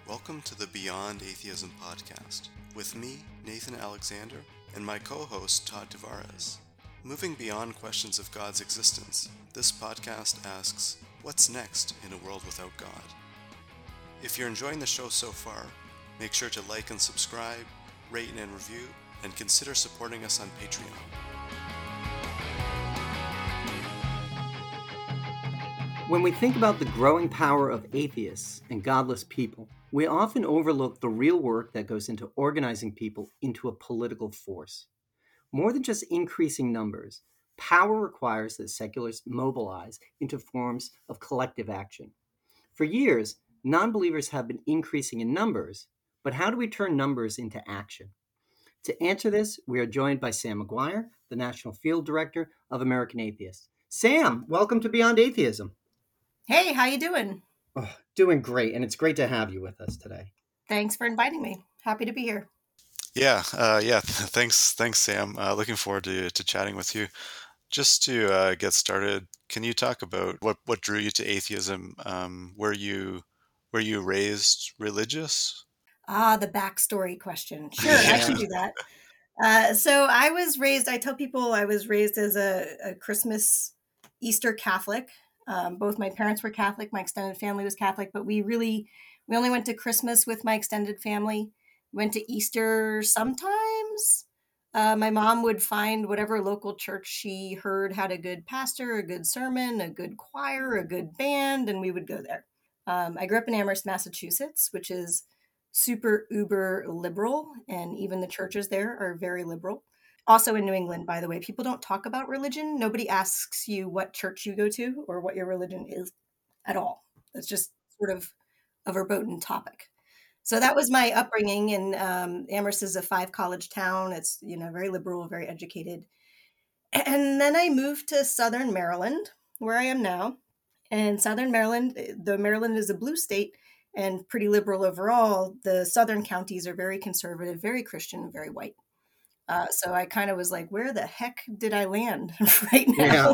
Welcome to the Beyond Atheism podcast with me, Nathan Alexander, and my co-host, Todd Tavares. Moving beyond questions of God's existence, this podcast asks, what's next in a world without God? If you're enjoying the show so far, make sure to like and subscribe, rate and review, and consider supporting us on Patreon. When we think about the growing power of atheists and godless people, we often overlook the real work that goes into organizing people into a political force. More than just increasing numbers, power requires that secularists mobilize into forms of collective action. For years, non-believers have been increasing in numbers, but how do we turn numbers into action? To answer this, we are joined by Sam McGuire, the National Field Director of American Atheists. Sam, welcome to Beyond Atheism. Hey, how you doing? Oh, doing great, and it's great to have you with us today. Thanks for inviting me. Happy to be here. Thanks, Sam. Looking forward to chatting with you. Just to get started, can you talk about what drew you to atheism? Were you raised religious? The backstory question. Sure, I can do that. So I was raised, I tell people I was raised as a Christmas, Easter Catholic. Both my parents were Catholic, my extended family was Catholic, but we only went to Christmas with my extended family. Went to Easter sometimes. My mom would find whatever local church she heard had a good pastor, a good sermon, a good choir, a good band, and we would go there. I grew up in Amherst, Massachusetts, which is super uber liberal, and even the churches there are very liberal. Also in New England, by the way, people don't talk about religion. Nobody asks you what church you go to or what your religion is at all. That's just sort of a verboten topic. So that was my upbringing. And Amherst is a 5-college town. It's, very liberal, very educated. And then I moved to Southern Maryland, where I am now. And Southern Maryland, though Maryland is a blue state and pretty liberal overall, the southern counties are very conservative, very Christian, very white. So I kind of was like, where the heck did I land right now?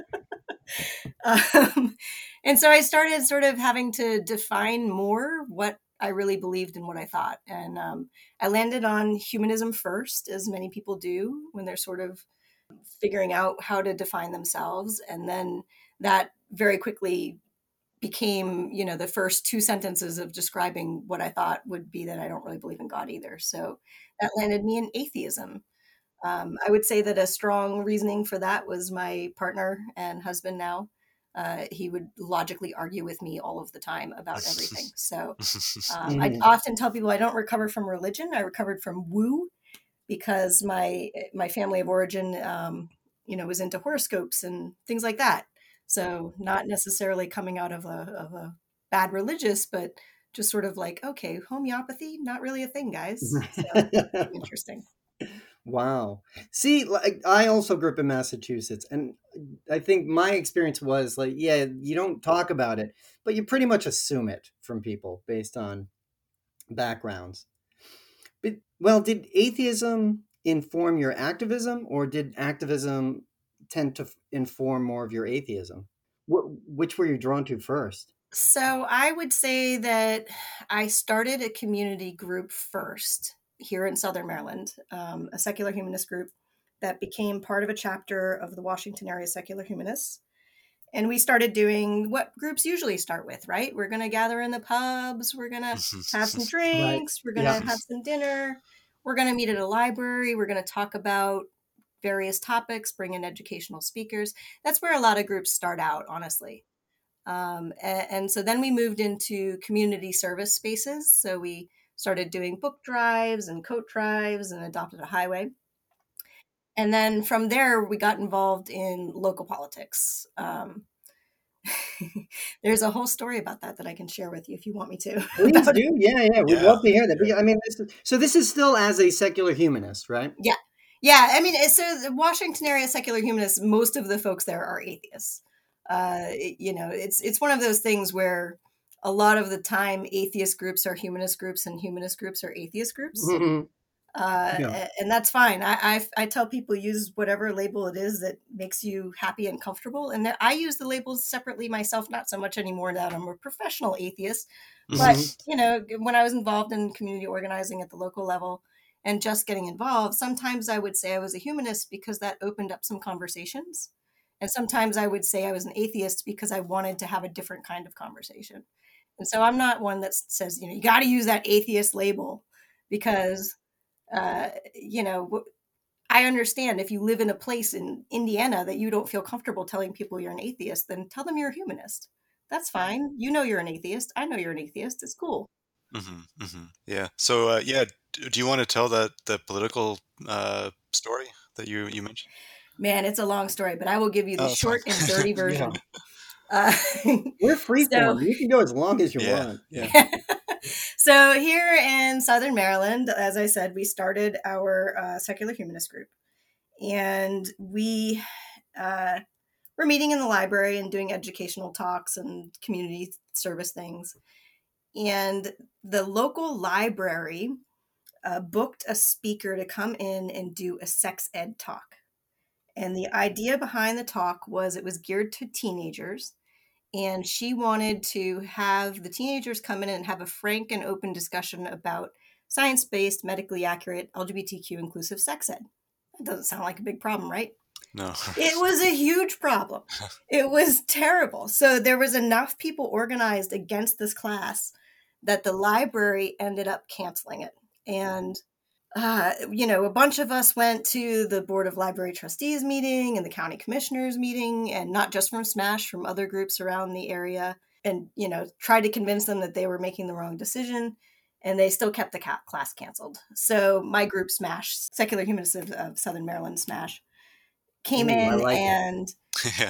Yeah. And so I started sort of having to define more what I really believed and what I thought. And I landed on humanism first, as many people do when they're sort of figuring out how to define themselves. And then that very quickly became, the first 2 sentences of describing what I thought would be that I don't really believe in God either. So that landed me in atheism. I would say that a strong reasoning for that was my partner and husband now. He would logically argue with me all of the time about everything. So I often tell people I don't recover from religion. I recovered from woo, because my family of origin, was into horoscopes and things like that. So not necessarily coming out of a bad religious, but just sort of like, okay, homeopathy, not really a thing, guys. So interesting. Wow. See, I also grew up in Massachusetts, and I think my experience was like, yeah, you don't talk about it, but you pretty much assume it from people based on backgrounds. But, well, did atheism inform your activism, or did activism tend to inform more of your atheism? Which were you drawn to first? So I would say that I started a community group first here in Southern Maryland, a secular humanist group that became part of a chapter of the Washington area secular humanists. And we started doing what groups usually start with, right? We're going to gather in the pubs. We're going to have some drinks. We're going to have some dinner. We're going to meet at a library. We're going to talk about various topics, bring in educational speakers. That's where a lot of groups start out, honestly. And so then we moved into community service spaces. So we started doing book drives and coat drives and adopted a highway. And then from there, we got involved in local politics. There's a whole story about that I can share with you if you want me to. Please do. Yeah. We'd love to hear that. But, I mean, this is still as a secular humanist, right? Yeah. Yeah. I mean, so the Washington area secular humanists, most of the folks there are atheists. It's one of those things where a lot of the time atheist groups are humanist groups and humanist groups are atheist groups. Mm-hmm. Yeah. And that's fine. I tell people use whatever label it is that makes you happy and comfortable. And I use the labels separately myself, not so much anymore now that I'm a professional atheist. But, Mhm. when I was involved in community organizing at the local level and just getting involved, sometimes I would say I was a humanist because that opened up some conversations. And sometimes I would say I was an atheist because I wanted to have a different kind of conversation. And so I'm not one that says, you got to use that atheist label because uh, you know, I understand if you live in a place in Indiana that you don't feel comfortable telling people you're an atheist, then tell them you're a humanist. That's fine. You know you're an atheist. I know you're an atheist. It's cool. Yeah. So, do you want to tell the political story that you mentioned? Man, it's a long story, but I will give you the Oh, it's fine. short and dirty Yeah. version. Uh, We're so, freeform. You can go as long as you Yeah, want. yeah. so here in Southern Maryland, as I said, we started our secular humanist group, and we were meeting in the library and doing educational talks and community service things. And the local library booked a speaker to come in and do a sex ed talk. And the idea behind the talk was it was geared to teenagers. And she wanted to have the teenagers come in and have a frank and open discussion about science based, medically accurate, LGBTQ inclusive sex ed. That doesn't sound like a big problem, right? No. It was a huge problem. It was terrible. So there was enough people organized against this class that the library ended up canceling it. And a bunch of us went to the Board of Library Trustees meeting and the County Commissioners meeting, and not just from SMASH, from other groups around the area, and, tried to convince them that they were making the wrong decision. And they still kept the class canceled. So my group, SMASH, Secular Humanists of Southern Maryland, SMASH, came Ooh, I in like it. and Yeah.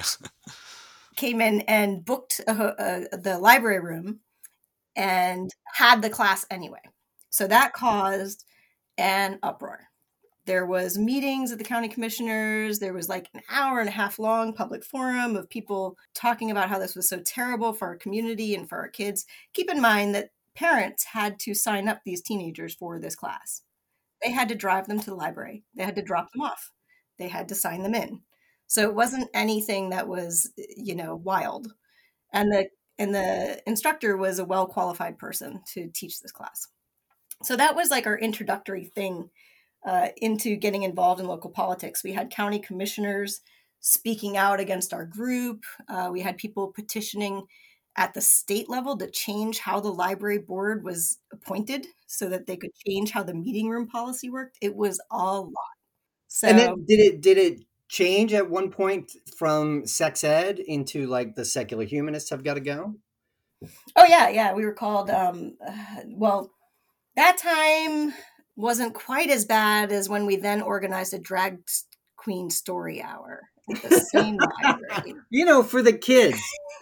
booked the library room and had the class anyway. So that caused an uproar. There was meetings at the county commissioners. There was like an hour and a half long public forum of people talking about how this was so terrible for our community and for our kids. Keep in mind that parents had to sign up these teenagers for this class. They had to drive them to the library. They had to drop them off. They had to sign them in. So it wasn't anything that was, wild. And the instructor was a well-qualified person to teach this class. So that was like our introductory thing into getting involved in local politics. We had county commissioners speaking out against our group. We had people petitioning at the state level to change how the library board was appointed so that they could change how the meeting room policy worked. It was a lot. And So, then did it change at one point from sex ed into like the secular humanists have got to go? oh yeah, we were called. Well, that time wasn't quite as bad as when we then organized a drag queen story hour at the same library. For the kids.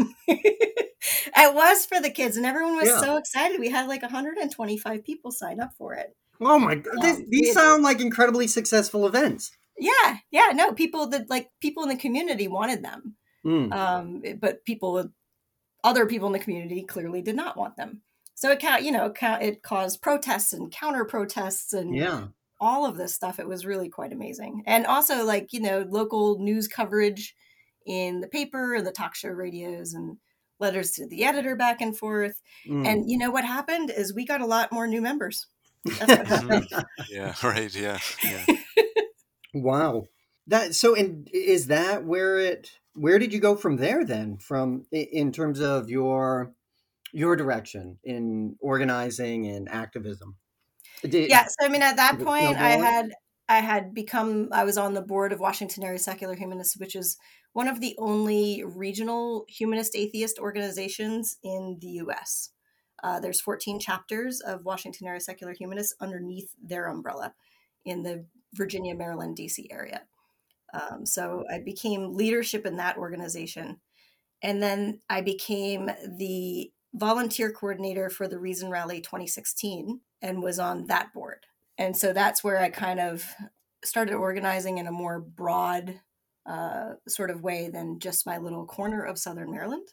It was for the kids, and everyone was Yeah. so excited. We had like 125 people sign up for it. Oh my God. These sound like incredibly successful events. Yeah, no, people in the community wanted them. But other people in the community clearly did not want them. So it caused protests and counter protests and Yeah. all of this stuff. It was really quite amazing. And also local news coverage in the paper and the talk show radios and letters to the editor back and forth. And what happened is we got a lot more new members. That's what happened. Yeah, right. Yeah. Wow. And is that where did you go from there then, in terms of your direction in organizing and activism? Yeah. So at that Did it point snowball? I was on the board of Washington Area Secular Humanists, which is one of the only regional humanist atheist organizations in the US. There's 14 chapters of Washington Area Secular Humanists underneath their umbrella in the Virginia, Maryland, DC area. So I became leadership in that organization. And then I became the volunteer coordinator for the Reason Rally 2016 and was on that board. And so that's where I kind of started organizing in a more broad sort of way than just my little corner of Southern Maryland.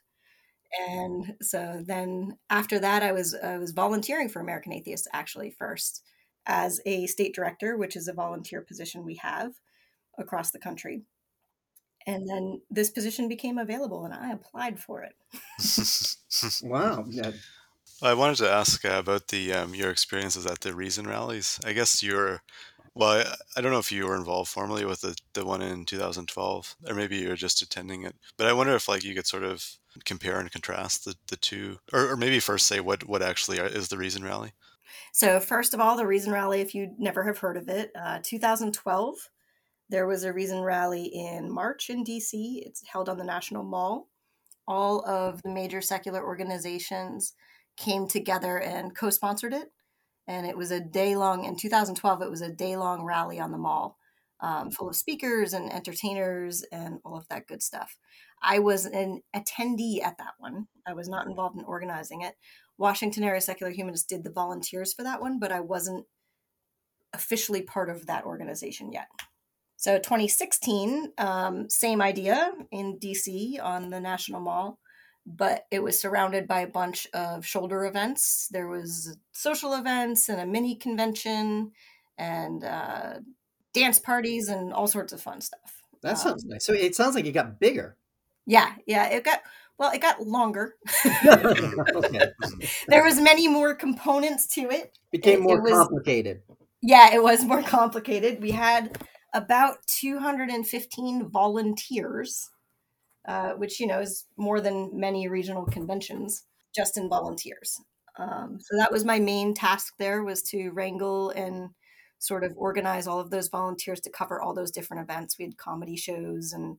And so then after that, I was volunteering for American Atheists actually first. as a state director, which is a volunteer position we have across the country. And then this position became available and I applied for it. Wow. I wanted to ask about the your experiences at the Reason rallies. I guess well, I don't know if you were involved formally with the one in 2012, or maybe you were just attending it. But I wonder if like you could sort of compare and contrast the two, or maybe first say what actually is the Reason rally. So first of all, the Reason Rally, if you never have heard of it, 2012, there was a Reason Rally in March in DC. It's held on the National Mall. All of the major secular organizations came together and co-sponsored it. And it was a day-long, in 2012, it was a day-long rally on the mall, full of speakers and entertainers and all of that good stuff. I was an attendee at that one. I was not involved in organizing it. Washington Area Secular Humanists did the volunteers for that one, but I wasn't officially part of that organization yet. So 2016, same idea in DC on the National Mall, but it was surrounded by a bunch of shoulder events. There was social events and a mini convention and dance parties and all sorts of fun stuff. That sounds nice. So it sounds like it got bigger. Yeah, it got longer. Okay. There was many more components to it. Became more complicated. Yeah, it was more complicated. We had about 215 volunteers, which, is more than many regional conventions, just in volunteers. So that was my main task there, was to wrangle and sort of organize all of those volunteers to cover all those different events. We had comedy shows and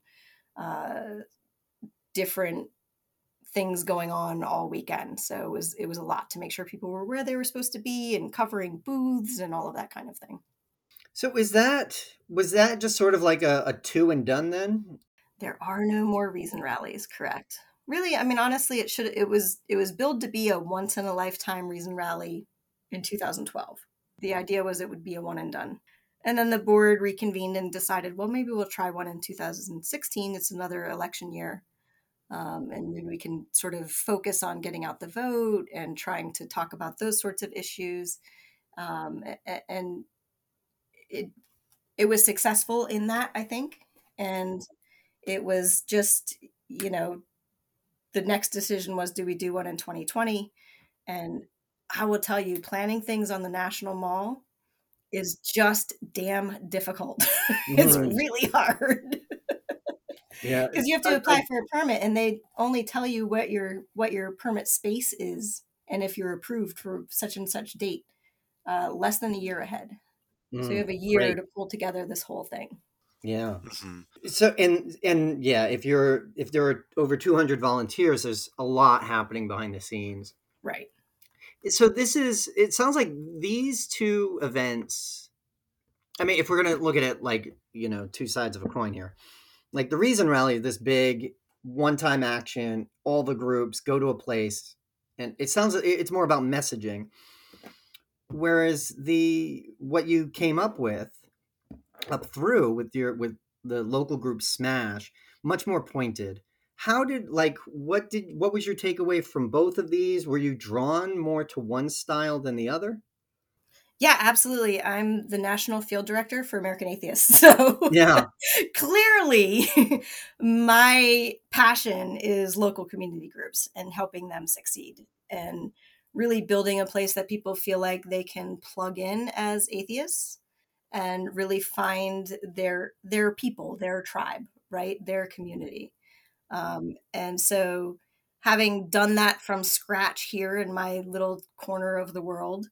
different things going on all weekend. So it was a lot to make sure people were where they were supposed to be and covering booths and all of that kind of thing. So was that just sort of like a two and done then? There are no more Reason rallies, correct? Really, I mean, honestly, it was billed to be a once in a lifetime Reason rally in 2012. The idea was it would be a one and done. And then the board reconvened and decided, well, maybe we'll try one in 2016. It's another election year. And maybe we can sort of focus on getting out the vote and trying to talk about those sorts of issues. And it was successful in that, I think. And it was just, the next decision was, do we do one in 2020? And I will tell you, planning things on the National Mall is just damn difficult. It's really hard. Yeah, because you have to apply for a permit, and they only tell you what your permit space is, and if you're approved for such and such date, less than a year ahead. So you have a year to pull together this whole thing. Yeah. Mm-hmm. So and yeah, if there are over 200 volunteers, there's a lot happening behind the scenes. Right. So it sounds like these two events, I mean, if we're going to look at it like, two sides of a coin here, like the Reason rally, this big one-time action, all the groups go to a place, and it sounds it's more about messaging. Whereas what you came up with with the local group Smash, much more pointed. What was your takeaway from both of these? Were you drawn more to one style than the other? Yeah, absolutely. I'm the national field director for American Atheists. So yeah, clearly my passion is local community groups and helping them succeed and really building a place that people feel like they can plug in as atheists and really find their people, their tribe, right? Their community. And so having done that from scratch here in my little corner of the world,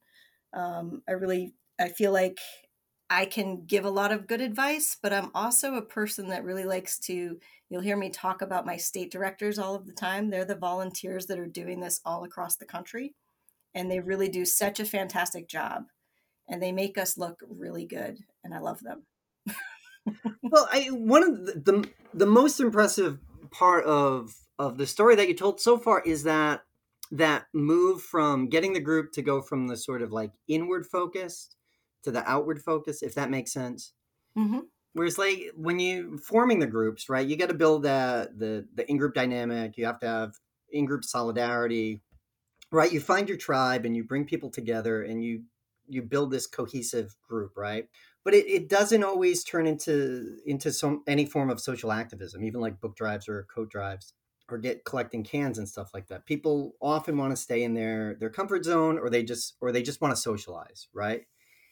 I feel like I can give a lot of good advice, but I'm also a person that really likes you'll hear me talk about my state directors all of the time. They're the volunteers that are doing this all across the country, and they really do such a fantastic job, and they make us look really good, and I love them. Well, one of the most impressive part of the story that you told so far is that move from getting the group to go from the sort of like inward focused to the outward focus, if that makes sense. Mm-hmm. Whereas like when you forming the groups, right, you got to build the in-group dynamic. You have to have in-group solidarity, right? You find your tribe and you bring people together and you you build this cohesive group, right? But it doesn't always turn into any form of social activism, even like book drives or coat drives or get collecting cans and stuff like that. People often want to stay in their comfort zone, or they just want to socialize, right?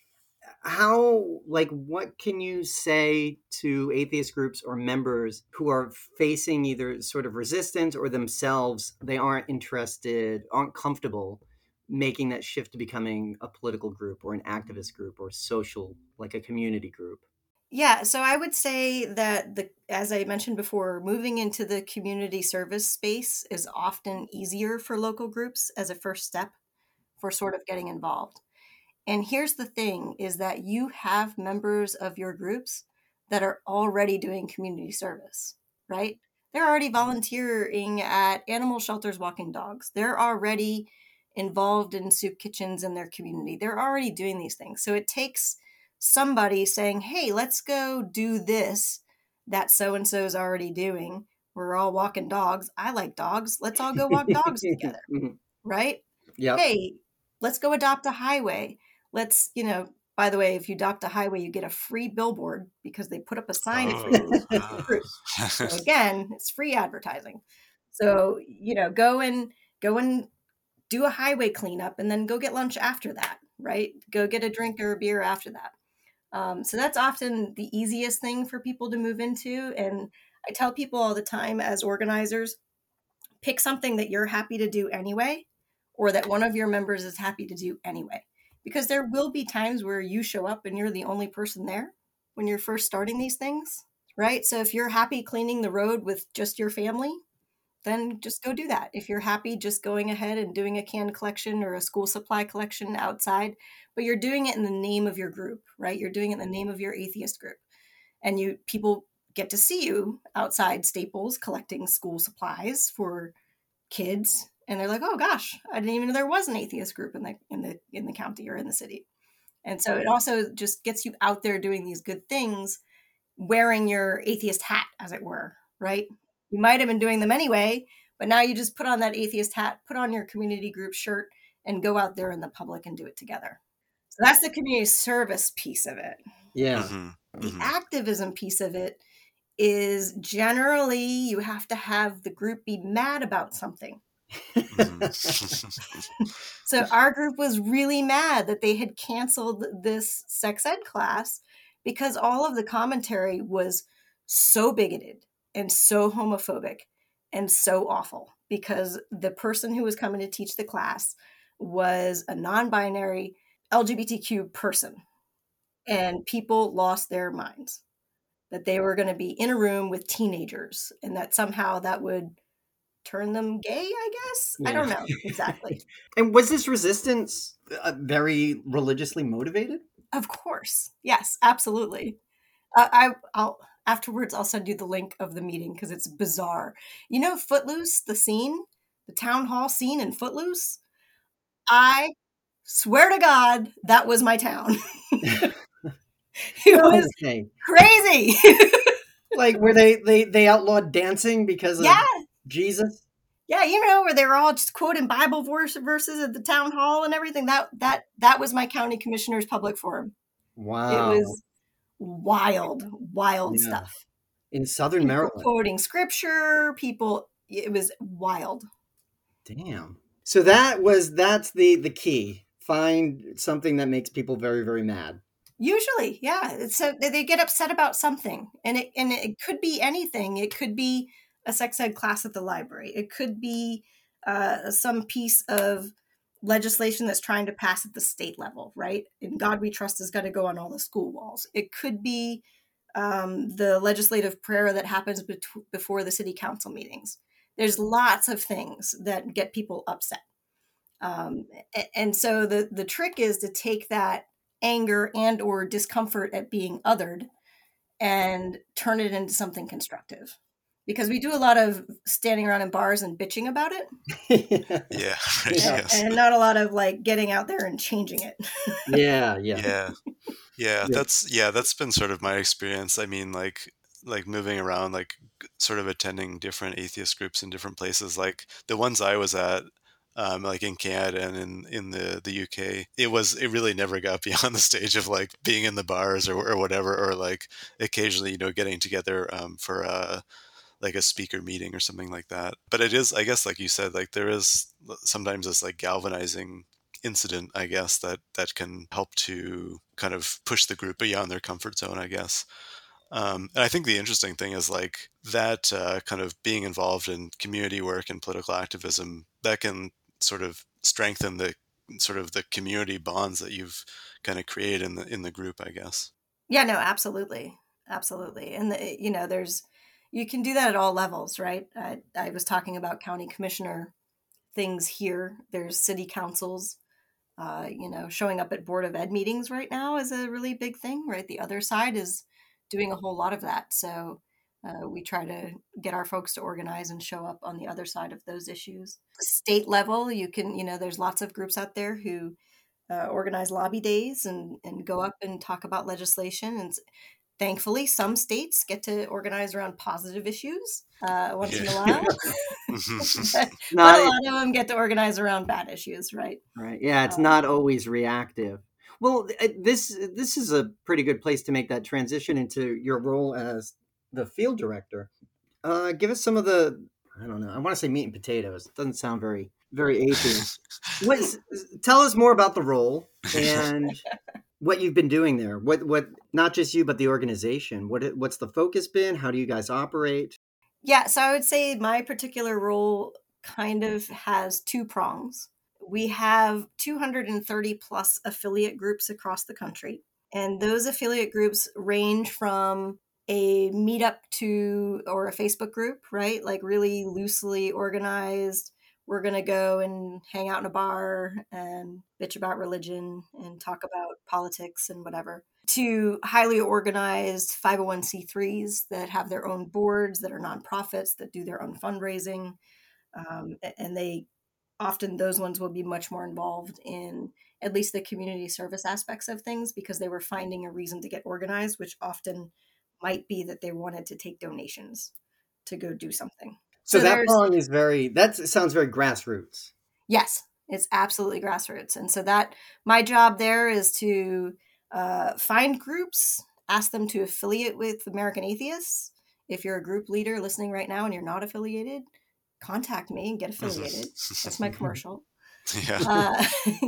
How, like, what can you say to atheist groups or members who are facing either sort of resistance or themselves they aren't interested, aren't comfortable making that shift to becoming a political group or an activist group or social, like a community group? Yeah, so I would say that as I mentioned before, moving into the community service space is often easier for local groups as a first step for sort of getting involved. And here's the thing is that you have members of your groups that are already doing community service, right? They're already volunteering at animal shelters walking dogs. They're already involved in soup kitchens in their community. They're already doing these things. So it takes somebody saying, hey, let's go do this that so-and-so is already doing. We're all walking dogs. I like dogs. Let's all go walk dogs together, right? Yep. Hey, let's go adopt a highway. Let's, by the way, if you adopt a highway, you get a free billboard because they put up a sign for you. So again, it's free advertising. So, go and do a highway cleanup and then go get lunch after that, right? Go get a drink or a beer after that. So that's often the easiest thing for people to move into. And I tell people all the time as organizers, pick something that you're happy to do anyway, or that one of your members is happy to do anyway. Because there will be times where you show up and you're the only person there when you're first starting these things, right? So if you're happy cleaning the road with just your family, then just go do that. If you're happy just going ahead and doing a can collection or a school supply collection outside, but you're doing it in the name of your group, right? You're doing it in the name of your atheist group. And people get to see you outside Staples collecting school supplies for kids, and they're like, oh gosh, I didn't even know there was an atheist group in the county or in the city. And so it also just gets you out there doing these good things, wearing your atheist hat, as it were, right? You might have been doing them anyway, but now you just put on that atheist hat, put on your community group shirt, and go out there in the public and do it together. So that's the community service piece of it. Yeah. Mm-hmm. The activism piece of it is generally you have to have the group be mad about something. So our group was really mad that they had canceled this sex ed class because all of the commentary was so bigoted and so homophobic and so awful, because the person who was coming to teach the class was a non-binary LGBTQ person, and people lost their minds that they were going to be in a room with teenagers and that somehow that would turn them gay, I guess. Yeah. I don't know exactly. And was this resistance very religiously motivated? Of course. Yes, absolutely. I'll afterwards, I'll send you the link of the meeting because it's bizarre. You know, Footloose, the scene, the town hall scene in Footloose? I swear to God, that was my town. It was crazy. Like, where they outlawed dancing because of Jesus? Yeah, where they were all just quoting Bible verses at the town hall and everything. That was my county commissioner's public forum. Wow. It was wild stuff. In Southern Maryland. Quoting scripture, it was wild. Damn. So that's the key. Find something that makes people very, very mad. Usually, yeah. So they get upset about something, and it could be anything. It could be a sex ed class at the library. It could be some piece of legislation that's trying to pass at the state level, right? In God We Trust is going to go on all the school walls. It could be the legislative prayer that happens before the city council meetings. There's lots of things that get people upset. And so the trick is to take that anger and or discomfort at being othered and turn it into something constructive, because we do a lot of standing around in bars and bitching about it. Yeah, right, yes. And not a lot of like getting out there and changing it. Yeah. That's been sort of my experience. I mean, like moving around, like sort of attending different atheist groups in different places. Like the ones I was at, like in Canada and in the UK. It really never got beyond the stage of like being in the bars or whatever, or like occasionally, getting together for like a speaker meeting or something like that. But it is, I guess, like you said, like there is sometimes this like galvanizing incident, I guess, that can help to kind of push the group beyond their comfort zone, I guess. And I think the interesting thing is like that kind of being involved in community work and political activism, that can sort of strengthen the community bonds that you've kind of created in the group, I guess. Yeah, no, absolutely. Absolutely. And, you can do that at all levels, right? I was talking about county commissioner things here. There's city councils, showing up at Board of Ed meetings right now is a really big thing, right? The other side is doing a whole lot of that. So we try to get our folks to organize and show up on the other side of those issues. State level, you can, there's lots of groups out there who organize lobby days and go up and talk about legislation. And thankfully, some states get to organize around positive issues once in a while. But a lot of them get to organize around bad issues, right? Right. Yeah, it's not always reactive. Well, this is a pretty good place to make that transition into your role as the field director. Give us some of the, I don't know, I want to say meat and potatoes. It doesn't sound very atheist. Tell us more about the role and what you've been doing there. What not just you, but the organization. What's the focus been? How do you guys operate? Yeah, so I would say my particular role kind of has two prongs. We have 230 plus affiliate groups across the country. And those affiliate groups range from a meetup or a Facebook group, right? Like really loosely organized. We're going to go and hang out in a bar and bitch about religion and talk about politics and whatever, to highly organized 501c3s that have their own boards, that are nonprofits, that do their own fundraising. And those ones will be much more involved in at least the community service aspects of things, because they were finding a reason to get organized, which often might be that they wanted to take donations to go do something. So that prong is that sounds very grassroots. Yes, it's absolutely grassroots. And so my job there is to find groups, ask them to affiliate with American Atheists. If you're a group leader listening right now and you're not affiliated, contact me and get affiliated. That's my commercial. Yeah.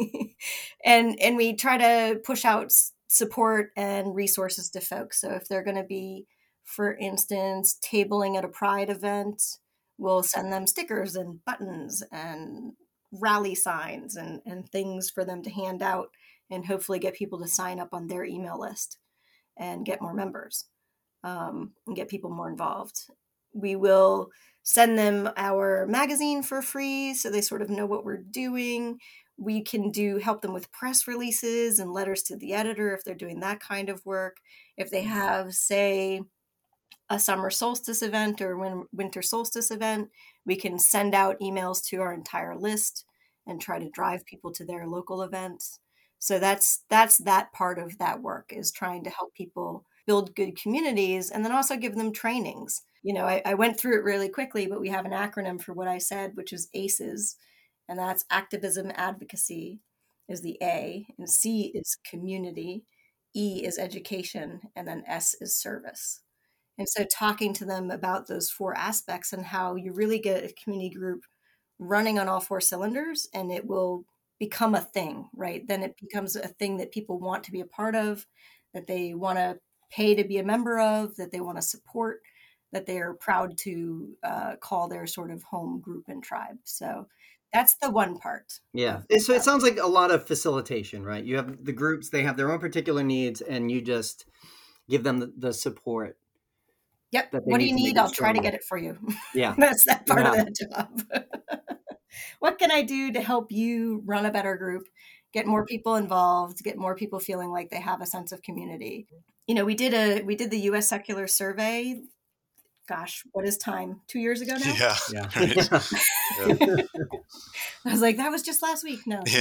And we try to push out support and resources to folks. So if they're going to be, for instance, tabling at a Pride event, we'll send them stickers and buttons and rally signs and things for them to hand out, and hopefully get people to sign up on their email list and get more members, and get people more involved. We will send them our magazine for free, so they sort of know what we're doing. We can help them with press releases and letters to the editor if they're doing that kind of work. If they have, say, a summer solstice event or winter solstice event, we can send out emails to our entire list and try to drive people to their local events. So that's that part of that work, is trying to help people build good communities and then also give them trainings. I went through it really quickly, but we have an acronym for what I said, which is ACES, and that's activism, advocacy is the A, and C is community, E is education, and then S is service. And so talking to them about those four aspects and how you really get a community group running on all four cylinders, and it will become a thing, right? Then it becomes a thing that people want to be a part of, that they want to pay to be a member of, that they want to support, that they are proud to call their sort of home group and tribe. So that's the one part. Yeah. So it sounds like a lot of facilitation, right? You have the groups, they have their own particular needs, and you just give them the support. Yep. What do you need? I'll try to get it for you. Yeah. That's that part of that job. What can I do to help you run a better group, get more people involved, get more people feeling like they have a sense of community? We did the U.S. Secular Survey. Gosh, what is time? 2 years ago now? Yeah. Right. Yeah. I was like, that was just last week. No.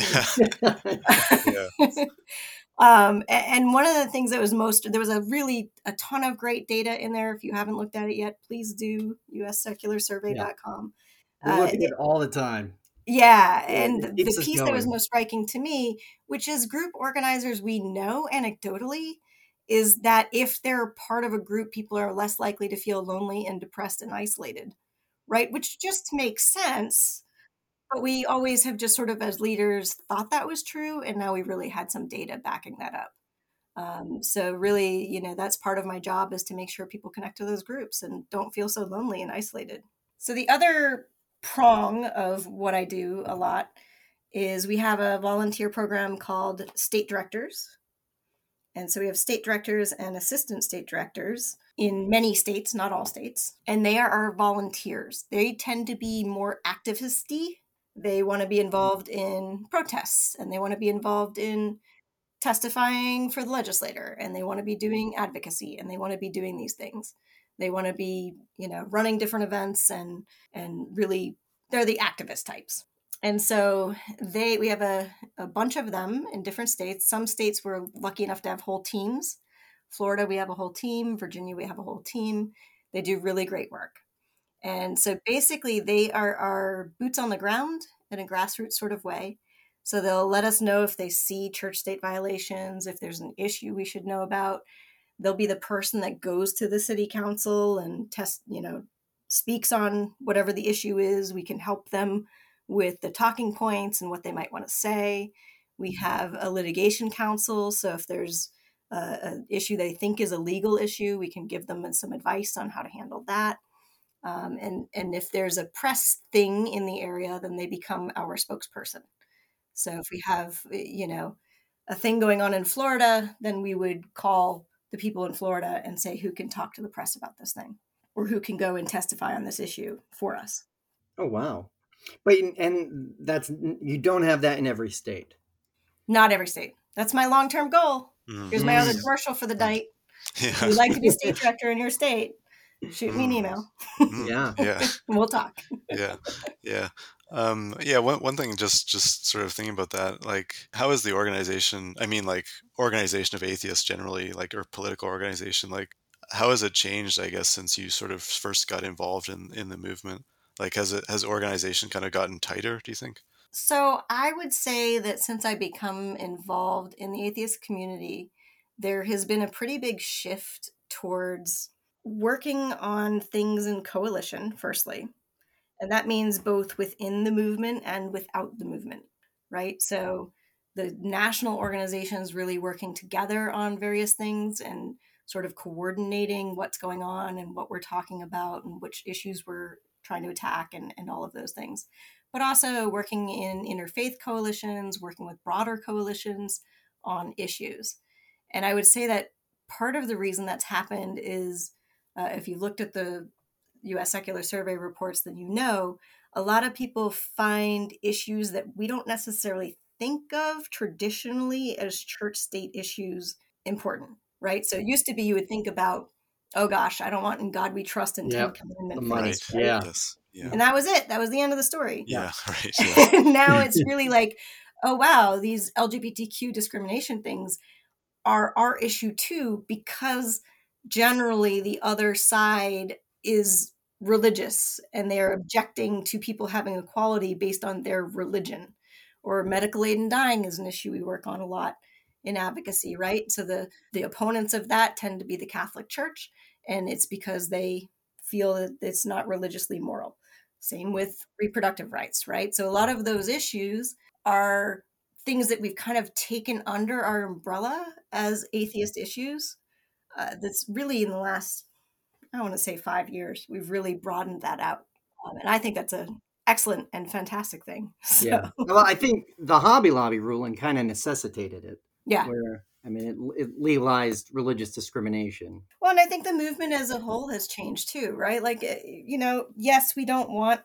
Yeah. And one of the things that there was a ton of great data in there. If you haven't looked at it yet, please do, ussecularsurvey.com. We look at it all the time. Yeah, Yeah, and it the keeps us piece that was going. most striking to me, which is group organizers we know anecdotally, is that if they're part of a group, people are less likely to feel lonely and depressed and isolated, right? Which just makes sense. But we always have just sort of, as leaders, thought that was true, and now we really had some data backing that up. So really, that's part of my job, is to make sure people connect to those groups and don't feel so lonely and isolated. So the other prong of what I do a lot is we have a volunteer program called State Directors. And so we have state directors and assistant state directors in many states, not all states. And they are our volunteers. They tend to be more activist-y. They want to be involved in protests, and they want to be involved in testifying for the legislator, and they want to be doing advocacy, and they want to be doing these things. They want to be, running different events, and really they're the activist types. And so we have a bunch of them in different states. Some states we're lucky enough to have whole teams. Florida, we have a whole team. Virginia, we have a whole team. They do really great work. And so basically they are our boots on the ground in a grassroots sort of way. So they'll let us know if they see church state violations, if there's an issue we should know about. They'll be the person that goes to the city council and speaks on whatever the issue is. We can help them with the talking points and what they might want to say. We have a litigation council. So if there's an issue they think is a legal issue, we can give them some advice on how to handle that. And if there's a press thing in the area, then they become our spokesperson. So if we have, a thing going on in Florida, then we would call the people in Florida and say who can talk to the press about this thing, or who can go and testify on this issue for us. Oh, wow. But and you don't have that in every state. Not every state. That's my long-term goal. Here's my other Mm. commercial for the night. Yeah. If you'd like to be state director in your state, shoot me an email. Yeah. Yeah. And we'll talk. Yeah. Yeah. One thing, just sort of thinking about that, like, how is the organization, I mean, like, organization of atheists generally, like, or political organization, like, how has it changed, I guess, since you sort of first got involved in the movement? Like, has organization kind of gotten tighter, do you think? So I would say that since I become involved in the atheist community, there has been a pretty big shift towards working on things in coalition, firstly. And that means both within the movement and without the movement, right? So the national organizations really working together on various things and sort of coordinating what's going on and what we're talking about and which issues we're trying to attack, and all of those things. But also working in interfaith coalitions, working with broader coalitions on issues. And I would say that part of the reason that's happened is if you looked at the US Secular Survey reports, then a lot of people find issues that we don't necessarily think of traditionally as church state issues important, right? So it used to be you would think about, oh gosh, I don't want "In God We Trust" and Ten Yep. Commandment Right. things, right? Yeah. Yes. Yeah. And that was it. That was the end of the story. Yeah. Right. Yeah. And now it's really like, oh wow, these LGBTQ discrimination things are our issue too, because generally the other side is religious and they're objecting to people having equality based on their religion. Or medical aid in dying is an issue we work on a lot in advocacy, right? So the opponents of that tend to be the Catholic Church, and it's because they feel that it's not religiously moral. Same with reproductive rights, right? So a lot of those issues are things that we've kind of taken under our umbrella as atheist issues. That's really in the last, I want to say 5 years, we've really broadened that out. And I think that's an excellent and fantastic thing. So, Yeah. Well, I think the Hobby Lobby ruling kind of necessitated it. yeah. Where, I mean, it legalized religious discrimination. Well, and I think the movement as a whole has changed too, right? Like, yes, we don't want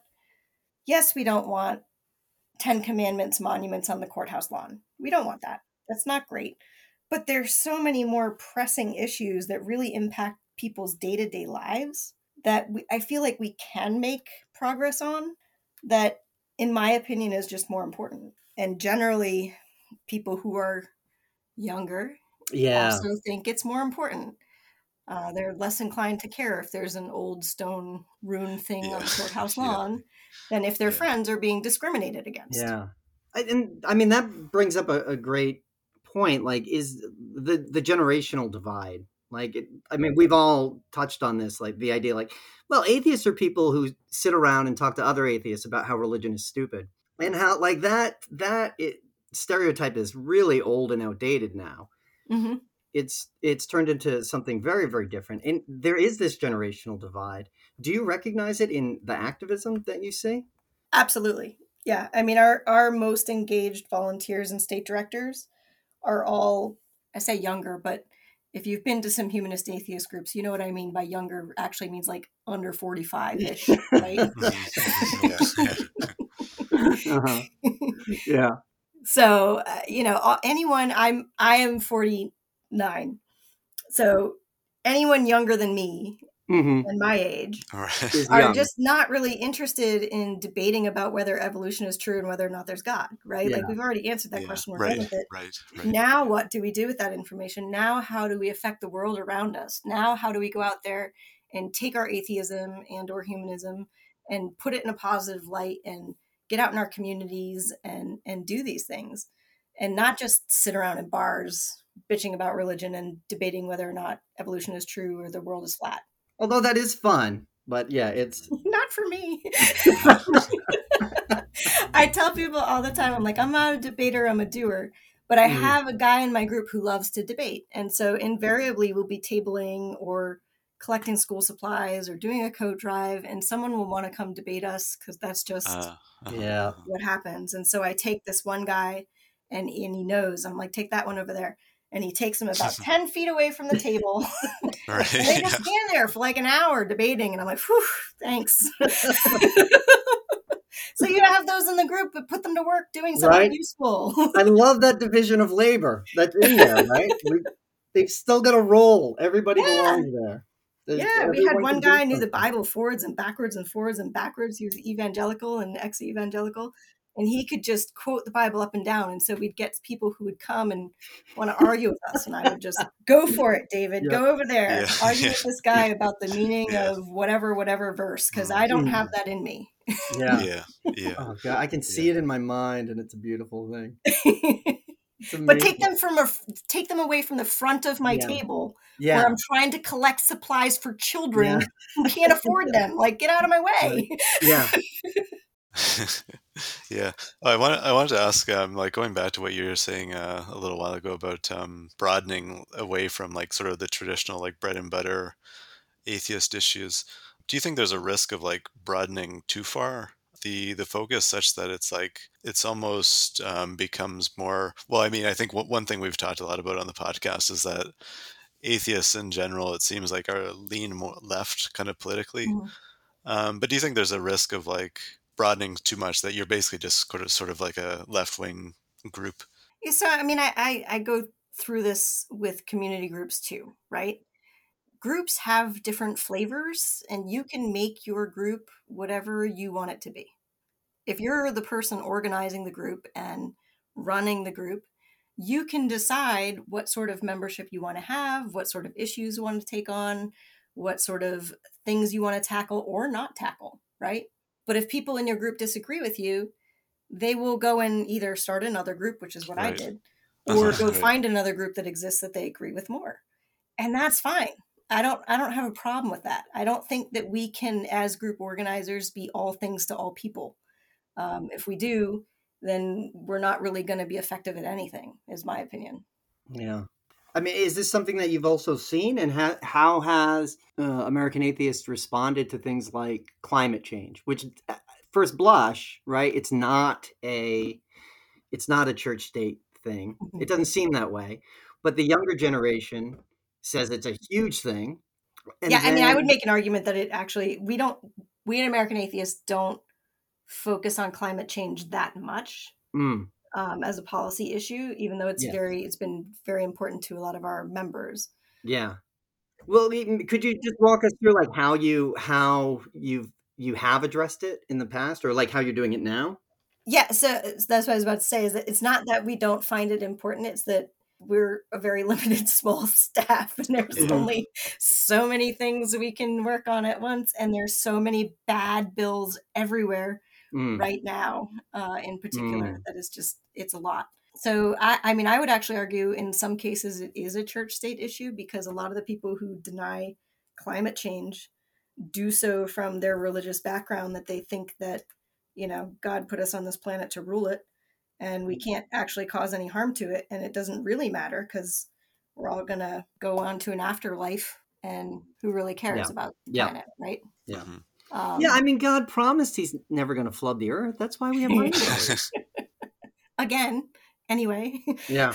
10 Commandments monuments on the courthouse lawn. We don't want that. That's not great. But there's so many more pressing issues that really impact people's day-to-day lives that I feel like we can make progress on, that, in my opinion, is just more important. And generally, people who are younger Yeah. also think it's more important. They're less inclined to care if there's an old stone rune thing on Yeah. the courthouse Yeah. lawn than if their Yeah. friends are being discriminated against. Yeah. And I mean, that brings up a great point. Like, is the generational divide. Like, I mean, we've all touched on this, like the idea, like, well, atheists are people who sit around and talk to other atheists about how religion is stupid, and how like stereotype is really old and outdated now. Hmm. It's turned into something very, very different, and there is this generational divide. Do you recognize it in the activism that you see? Absolutely. Yeah. I mean, our most engaged volunteers and state directors are all, I say younger, but if you've been to some humanist atheist groups, you know what I mean by younger actually means like under 45-ish, right? Uh-huh. Yeah. So, anyone, I am 49. So anyone younger than me Mm-hmm. and my age All right. Is are young. just not really interested in debating about whether evolution is true and whether or not there's God, right? Yeah. Like we've already answered that Yeah. question. We're Right. done with it. Right. Now, what do we do with that information? Now, how do we affect the world around us? Now, how do we go out there and take our atheism and or humanism and put it in a positive light and get out in our communities and do these things and not just sit around in bars bitching about religion and debating whether or not evolution is true or the world is flat. Although that is fun, but yeah, it's Not for me. I tell people all the time, I'm like, I'm not a debater, I'm a doer. But I have a guy in my group who loves to debate. And so invariably we'll be tabling or collecting school supplies or doing a code drive, and someone will want to come debate us because that's just yeah. what happens. And so I take this one guy and he knows, I'm like, take that one over there. And he takes him about 10 feet away from the table. Right. And they just stand there for like an hour debating. And I'm like, whew, thanks. So you have those in the group, but put them to work doing something Right. useful. I love that division of labor that's in there, right? They've still got a role. Everybody belongs there. Yeah, we had Everyone one can do guy knew the something. Bible forwards and backwards and forwards and backwards. He was evangelical and ex-evangelical, and he could just quote the Bible up and down. And so we'd get people who would come and want to argue with us, and I would just go for it, David. Yeah. Go over there, Yeah. argue with this guy about the meaning Yeah. of whatever verse, because I don't have that in me. Yeah. Yeah. Yeah. Oh god, I can see it in my mind, and it's a beautiful thing. It's But amazing. take them away from the front of my Yeah. table Yeah. where I'm trying to collect supplies for children Yeah. who can't afford them. Like, get out of my way. Yeah. Yeah. I wanted to ask, like going back to what you were saying a little while ago about broadening away from like sort of the traditional like bread and butter atheist issues. Do you think there's a risk of like broadening too far the focus such that it's like it's almost becomes more, well, I mean, I think one thing we've talked a lot about on the podcast is that atheists in general, it seems like, are lean more left kind of politically. But do you think there's a risk of like broadening too much that you're basically just sort of like a left-wing group? Yeah, so, I mean, I go through this with community groups too, right? Groups have different flavors, and you can make your group whatever you want it to be. If you're the person organizing the group and running the group, you can decide what sort of membership you want to have, what sort of issues you want to take on, what sort of things you want to tackle or not tackle, right? But if people in your group disagree with you, they will go and either start another group, which is what I Right. did, or go Right. find another group that exists that they agree with more. And that's fine. I don't have a problem with that. I don't think that we can, as group organizers, be all things to all people. If we do, then we're not really going to be effective at anything, is my opinion. Yeah. I mean, is this something that you've also seen? And how has American atheists responded to things like climate change, which at first blush, right? It's not a church state thing. It doesn't seem that way. But the younger generation says it's a huge thing. And yeah, I mean, I would then- make an argument that it actually, we in American atheists don't focus on climate change that much as a policy issue, even though it's been very important to a lot of our members. Yeah. Well, could you just walk us through like how you have addressed it in the past, or like how you're doing it now? Yeah, so that's what I was about to say, is that it's not that we don't find it important, it's that we're a very limited small staff, and there's only so many things we can work on at once, and there's so many bad bills everywhere right now, in particular, that is just, it's a lot. So I mean, I would actually argue in some cases it is a church state issue, because a lot of the people who deny climate change do so from their religious background, that they think that, you know, God put us on this planet to rule it, and we can't actually cause any harm to it. And it doesn't really matter, because we're all going to go on to an afterlife, and who really cares about the planet, right? Yeah. I mean, God promised he's never going to flood the earth. That's why we have rainbows. Again, anyway. Yeah.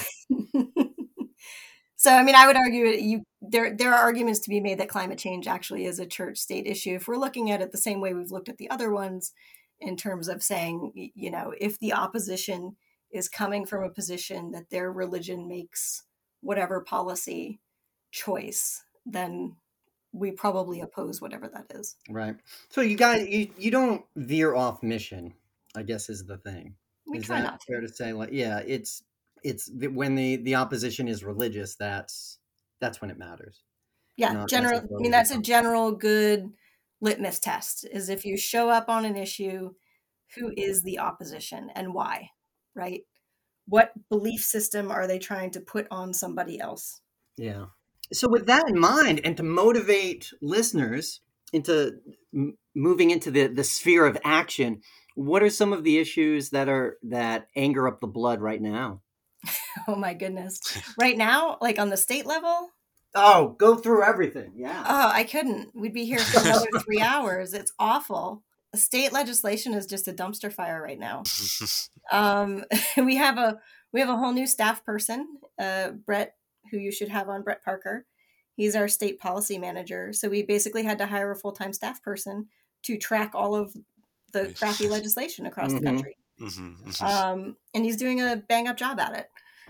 So, I mean, I would argue there are arguments to be made that climate change actually is a church state issue, if we're looking at it the same way we've looked at the other ones, in terms of saying, you know, if the opposition is coming from a position that their religion makes whatever policy choice, then we probably oppose whatever that is. Right. So you guys, you don't veer off mission, I guess, is the thing. We try not to. Fair to say? Like, yeah, it's when the opposition is religious, that's when it matters. Yeah, I mean, that's a general good litmus test, is if you show up on an issue, who is the opposition and why, right? What belief system are they trying to put on somebody else? Yeah. So with that in mind, and to motivate listeners into moving into the sphere of action, what are some of the issues that anger up the blood right now? Oh my goodness. Right now, like on the state level? Oh, go through everything. Yeah. Oh, I couldn't. We'd be here for another 3 hours. It's awful. State legislation is just a dumpster fire right now. We have a whole new staff person, Brett, who you should have on, Brett Parker. He's our state policy manager. So we basically had to hire a full-time staff person to track all of the crappy legislation across the country. And he's doing a bang-up job at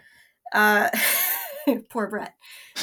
it. Poor Brett.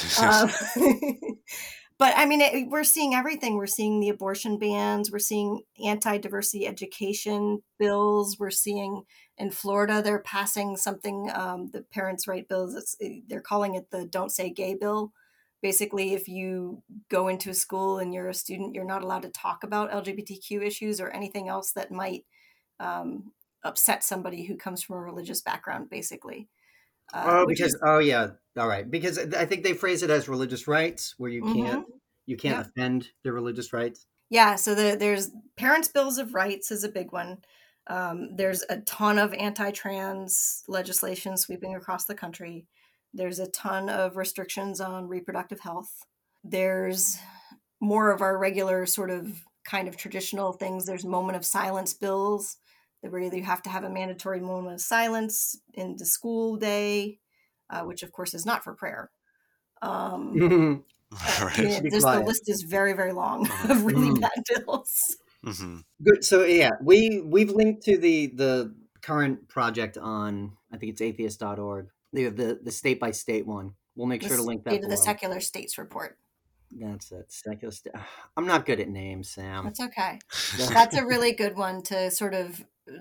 But I mean, we're seeing everything. We're seeing the abortion bans. We're seeing anti-diversity education bills. We're seeing in Florida, they're passing something, the parents' right bills. They're calling it the Don't Say Gay bill. Basically, if you go into a school and you're a student, you're not allowed to talk about LGBTQ issues or anything else that might upset somebody who comes from a religious background, basically. Because I think they phrase it as religious rights, where you can't offend their religious rights. Yeah, so there's parents' bills of rights is a big one. There's a ton of anti-trans legislation sweeping across the country. There's a ton of restrictions on reproductive health. There's more of our regular sort of kind of traditional things. There's moment of silence bills that where you have to have a mandatory moment of silence in the school day, which of course is not for prayer. The list is very, very long of really bad bills. Good. So yeah, we've linked to the current project on, I think it's atheist.org. They have the state by state one. We'll make sure to link that below. The Secular States Report. That's it. Secular State. I'm not good at names, Sam. That's okay. That's a really good one to sort of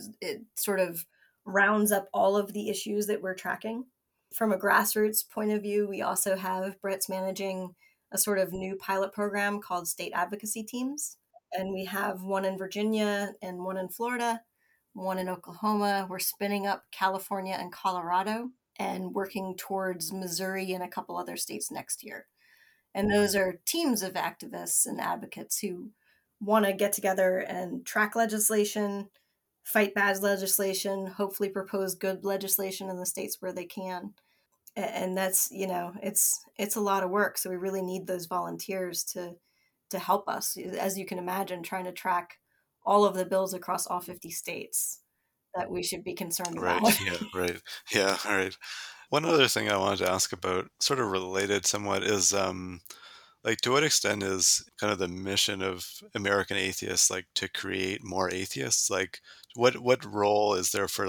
rounds up all of the issues that we're tracking. From a grassroots point of view, we also have Brett's managing a sort of new pilot program called State Advocacy Teams. And we have one in Virginia and one in Florida, one in Oklahoma. We're spinning up California and Colorado and working towards Missouri and a couple other states next year. And those are teams of activists and advocates who want to get together and track legislation, fight bad legislation, hopefully propose good legislation in the states where they can. And that's, it's a lot of work. So we really need those volunteers to help us. As you can imagine, trying to track all of the bills across all 50 states that we should be concerned about. Right. Yeah. All right. One other thing I wanted to ask about, sort of related somewhat, is to what extent is kind of the mission of American atheists to create more atheists? What role is there for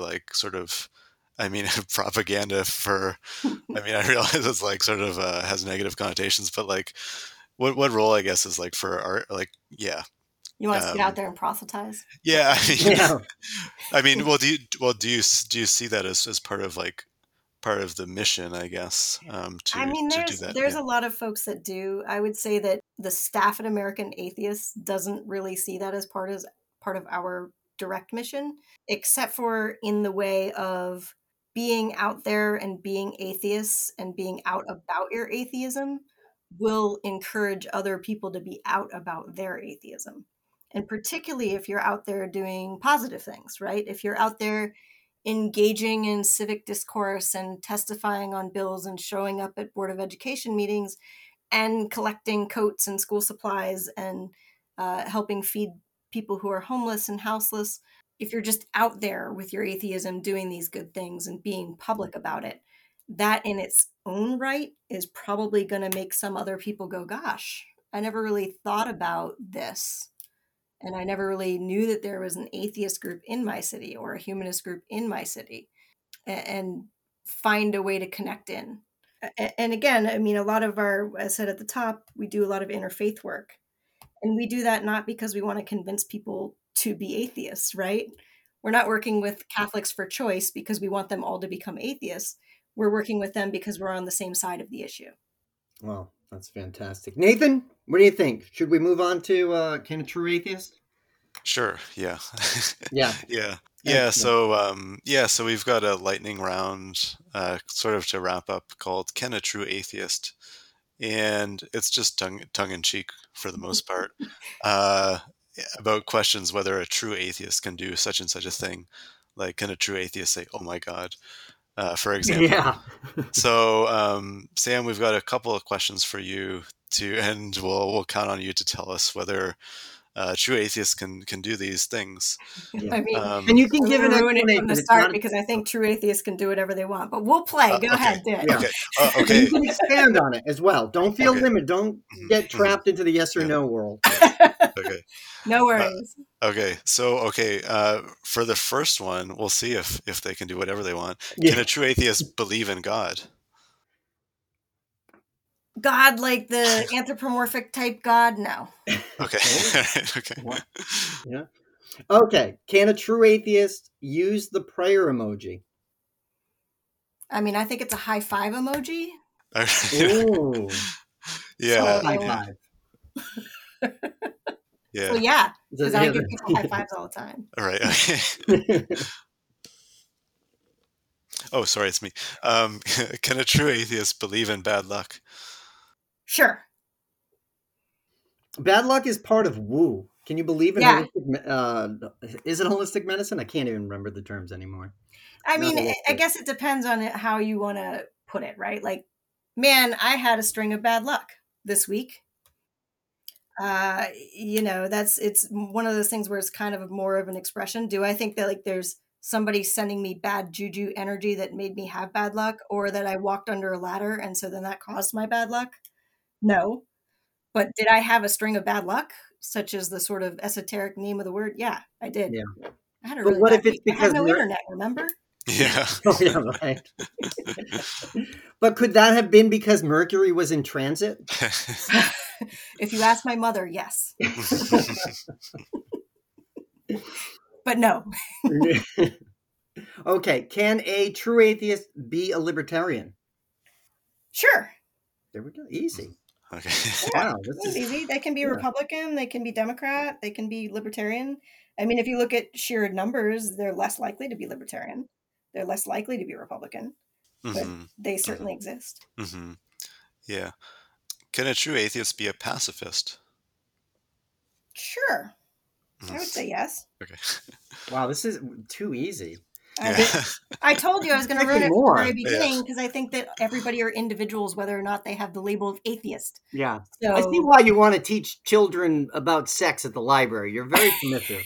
propaganda for? I realize it's sort of has negative connotations, but what role I guess is for art? You want us to get out there and proselytize? Yeah. Do you see that as part part of the mission, I guess, I mean, to do that. there's Yeah. a lot of folks that do. I would say that the staff at American Atheists doesn't really see that as part of our direct mission, except for in the way of being out there and being atheists and being out about your atheism will encourage other people to be out about their atheism. And particularly if you're out there doing positive things, right? If you're out there engaging in civic discourse and testifying on bills and showing up at Board of Education meetings and collecting coats and school supplies and helping feed people who are homeless and houseless. If you're just out there with your atheism doing these good things and being public about it, that in its own right is probably going to make some other people go, gosh, I never really thought about this. And I never really knew that there was an atheist group in my city or a humanist group in my city, and find a way to connect in. And again, I mean, a lot of our, as I said at the top, we do a lot of interfaith work. And we do that not because we want to convince people to be atheists, right? We're not working with Catholics for choice because we want them all to become atheists. We're working with them because we're on the same side of the issue. Well, that's fantastic. Nathan, what do you think? Should we move on to Can a True Atheist? Sure. Yeah. Yeah. Yeah. So we've got a lightning round, sort of to wrap up, called "Can a True Atheist?" And it's just tongue in cheek for the most part, about questions whether a true atheist can do such and such a thing. Like, can a true atheist say, "Oh my God," for example? Yeah. So, Sam, we've got a couple of questions for you and we'll count on you to tell us whether true atheists can do these things. Yeah. I mean, And you can give an ruin it explanation. from the It's start not- because I think true atheists can do whatever they want. But we'll play. Go ahead, do it. Yeah. Okay. And Okay. you can expand on it as well. Don't feel Okay. limited. Don't get trapped into the yes or Yeah. no world. Okay. No worries. Okay. So, for the first one, we'll see if they can do whatever they want. Yeah. Can a true atheist believe in God? God, like the anthropomorphic type God? No. Okay. Okay. What? Yeah. Okay. Can a true atheist use the prayer emoji? I mean, I think it's a high five emoji. Ooh. Yeah. High five. Yeah. So yeah, because I Yeah. give people high fives all the time. All right. Okay. Oh, sorry, it's me. Can a true atheist believe in bad luck? Sure. Bad luck is part of woo. Can you believe in Yeah. is it holistic medicine? I can't even remember the terms anymore. I Not mean, I holistic. guess it depends on how you want to put it, right? Like, man, I had a string of bad luck this week. It's one of those things where it's kind of more of an expression. Do I think that like there's somebody sending me bad juju energy that made me have bad luck, or that I walked under a ladder and so then that caused my bad luck? No. But did I have a string of bad luck, such as the sort of esoteric name of the word? Yeah, I did. Yeah. I had a But really what bad if it's week. I because had no you're- internet, remember? Yeah. Oh, yeah, right. But could that have been because Mercury was in transit? If you ask my mother, yes. But no. Okay. Can a true atheist be a libertarian? Sure. There we go. Easy. Okay. Wow. This It's is, easy. They can be yeah. Republican, they can be Democrat, they can be Libertarian. I mean, if you look at sheer numbers, they're less likely to be Libertarian. They're less likely to be Republican, but Hmm. they certainly exist. Hmm. Yeah. Can a true atheist be a pacifist? Sure. I would say yes. Okay. wow. This is too easy. Yeah. I told you I was going to ruin it More. from the very beginning because I think that everybody are individuals, whether or not they have the label of atheist. Yeah. So I see why you want to teach children about sex at the library. You're very permissive.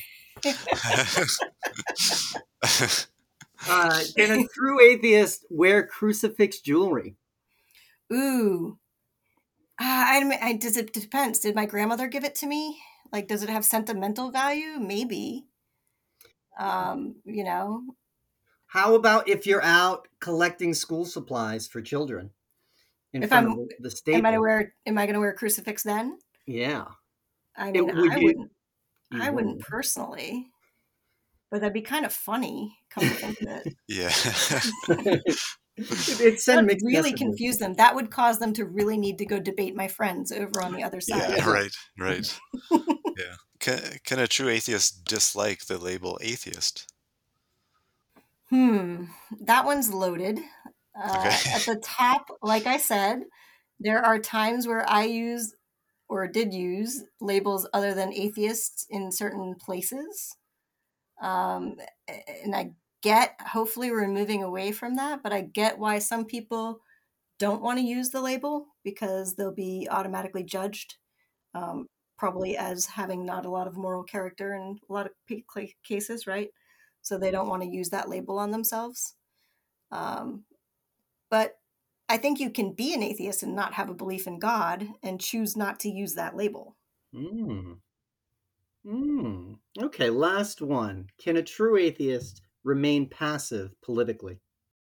Can a true atheist wear crucifix jewelry? ooh, it depends. Did my grandmother give it to me? Like, does it have sentimental value? Maybe. You know, How about if you're out collecting school supplies for children in If front I'm- of the am staple? I going to wear a crucifix then? Yeah. I mean, would I you- wouldn't. You I wouldn't wouldn't. personally, but that'd be kind of funny. Come to think of it. Yeah. It That sent would mixed really messages. confuse them. That would cause them to really need to go debate my friends over on the other side. Yeah, right. Yeah. Can a true atheist dislike the label atheist? That one's loaded. Okay. At the top, like I said, there are times where I use or did use labels other than atheists in certain places. And I get, hopefully, we're moving away from that, but I get why some people don't want to use the label because they'll be automatically judged, um, probably as having not a lot of moral character in a lot of cases, right? So they don't want to use that label on themselves. Um, but I think you can be an atheist and not have a belief in God and choose not to use that label. Mm. Okay, last one. Can a true atheist remain passive politically?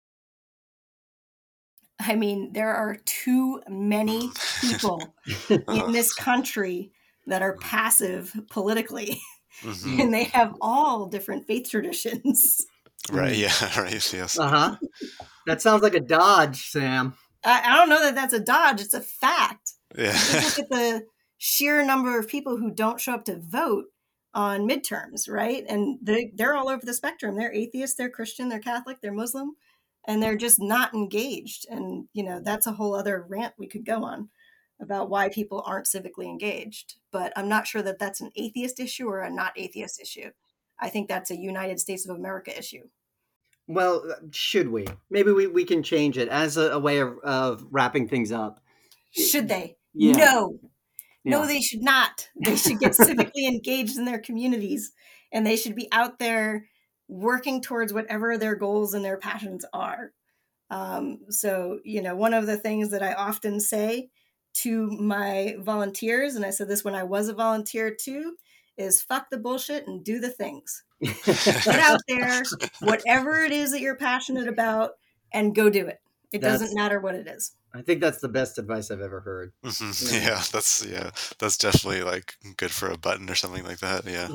I mean, there are too many people in this country that are passive politically, Mhm. and they have all different faith traditions. Right. Yeah. Right. Yes. Uh-huh. That sounds like a dodge, Sam. I don't know that that's a dodge, it's a fact. Yeah. Just look at the sheer number of people who don't show up to vote on midterms, right? And they're all over the spectrum. They're atheist, they're Christian, they're Catholic, they're Muslim, and they're just not engaged. And, that's a whole other rant we could go on about why people aren't civically engaged. But I'm not sure that that's an atheist issue or a not atheist issue. I think that's a United States of America issue. Well, should we? Maybe we can change it as a way of wrapping things up. Should they? Yeah. No. Yeah. No, they should not. They should get civically engaged in their communities, and they should be out there working towards whatever their goals and their passions are. So, one of the things that I often say to my volunteers, and I said this when I was a volunteer too, is fuck the bullshit and do the things. Get out there, whatever it is that you're passionate about, and go do it. It doesn't matter what it is. I think that's the best advice I've ever heard. Mm-hmm. Yeah, that's definitely like good for a button or something like that. Yeah.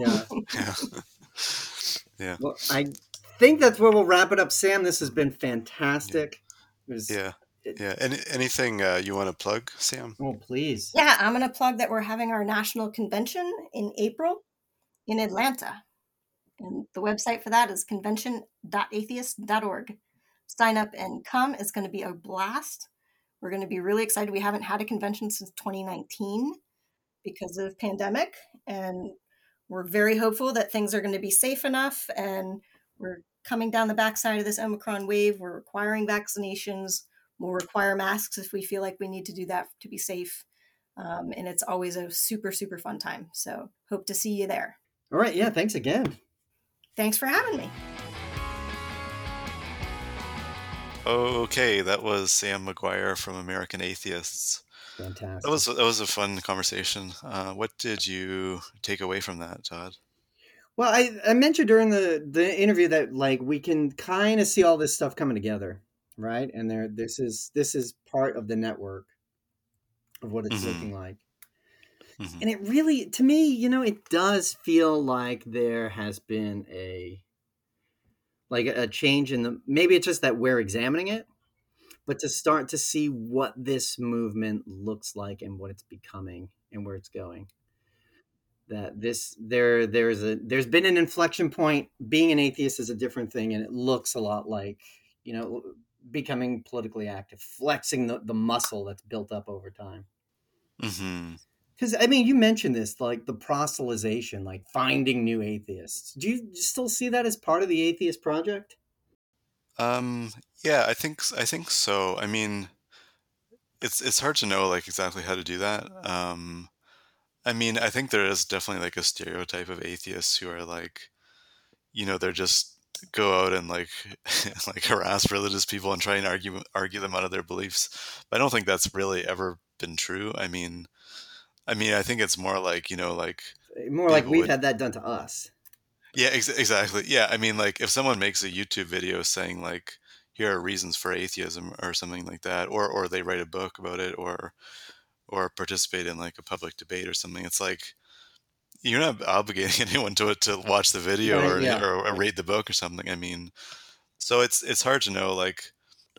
Yeah. Well, I think that's where we'll wrap it up, Sam. This has been fantastic. Yeah. Anything you want to plug, Sam? Oh, please. Yeah, I'm going to plug that we're having our national convention in April in Atlanta. And the website for that is convention.atheist.org. Sign up and come. It's going to be a blast. We're going to be really excited. We haven't had a convention since 2019 because of pandemic, and we're very hopeful that things are going to be safe enough, and we're coming down the backside of this Omicron wave. We're requiring vaccinations. We'll require masks if we feel like we need to do that to be safe. And it's always a super, super fun time. So hope to see you there. All right. Yeah. Thanks again. Thanks for having me. Okay, that was Sam McGuire from American Atheists. Fantastic. That was a fun conversation. What did you take away from that, Todd? Well, I mentioned during the interview that we can kind of see all this stuff coming together, right? And this is part of the network of what it's looking like. Mm-hmm. And it really, to me, it does feel like there has been a change in maybe it's just that we're examining it, but to start to see what this movement looks like and what it's becoming and where it's going. That there's been an inflection point. Being an atheist is a different thing, and it looks a lot like, becoming politically active, flexing the muscle that's built up over time. Mm-hmm. Because, you mentioned this, like the proselytization, like finding new atheists. Do you still see that as part of the Atheist Project? Yeah, I think so. I mean, it's hard to know exactly how to do that. I think there is definitely a stereotype of atheists who are they're just go out and harass religious people and try and argue them out of their beliefs. But I don't think that's really ever been true. I think it's more more like we've had that done to us. Yeah, exactly. Yeah, if someone makes a YouTube video saying here are reasons for atheism or something like that, or they write a book about it, or participate in a public debate or something, it's you're not obligating anyone to watch the video or read the book or something. So it's hard to know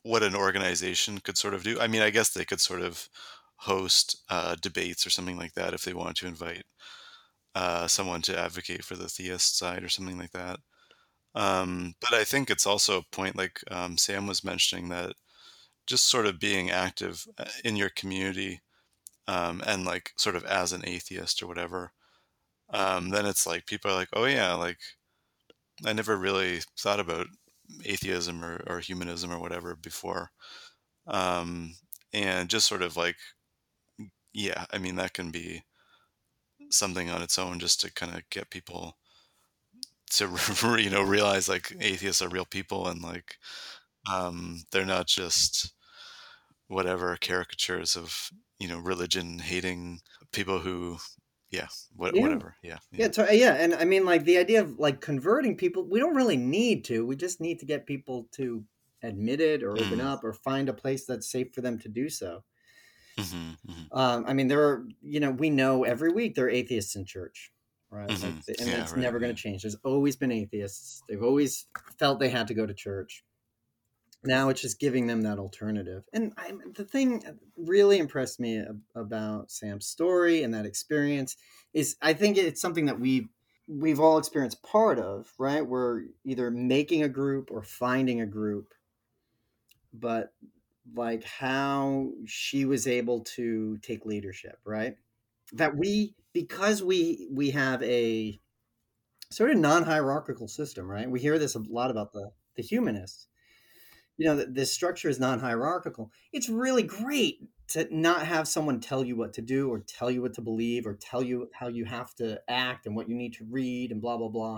what an organization could sort of do. I mean, I guess they could sort of host debates or something like that if they wanted to invite someone to advocate for the theist side or something like that. But I think it's also a point, like Sam was mentioning, that just sort of being active in your community, and like sort of as an atheist or whatever, then it's like people are like, oh yeah, like I never really thought about atheism or humanism or whatever before. Um, and just sort of like, yeah, I mean, that can be something on its own just to kind of get people to, realize like atheists are real people, and like, they're not just whatever caricatures of, religion hating people who, yeah, Yeah. whatever. Yeah. Yeah, Yeah. yeah, and I mean, like the idea of like converting people, we don't really need to. We just need to get people to admit it or open Mm, up or find a place that's safe for them to do so. hmm hmm I mean, there are, we know every week there are atheists in church, right? hmm And Yeah, it's right. never going Yeah. to change. There's always been atheists. They've always felt they had to go to church. Now it's just giving them that alternative. And the thing that really impressed me about Sam's story and that experience is I think it's something that we've all experienced part of, right? We're either making a group or finding a group, but like how she was able to take leadership, right? That because we have a sort of non-hierarchical system, right? We hear this a lot about the humanists. That this structure is non-hierarchical. It's really great to not have someone tell you what to do or tell you what to believe or tell you how you have to act and what you need to read and blah blah blah.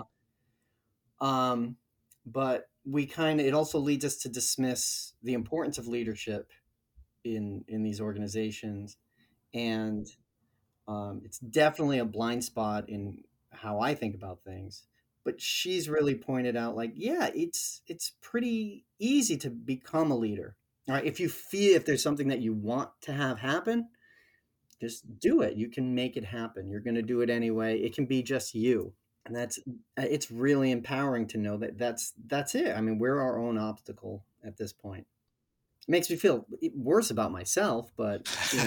But it also leads us to dismiss the importance of leadership in these organizations, and it's definitely a blind spot in how I think about things. But she's really pointed out, like, yeah, it's pretty easy to become a leader. All right, if there's something that you want to have happen, just do it. You can make it happen. You're going to do it anyway. It can be just you, and it's really empowering to know that that's it. I mean, we're our own obstacle at this point. It makes me feel worse about myself, but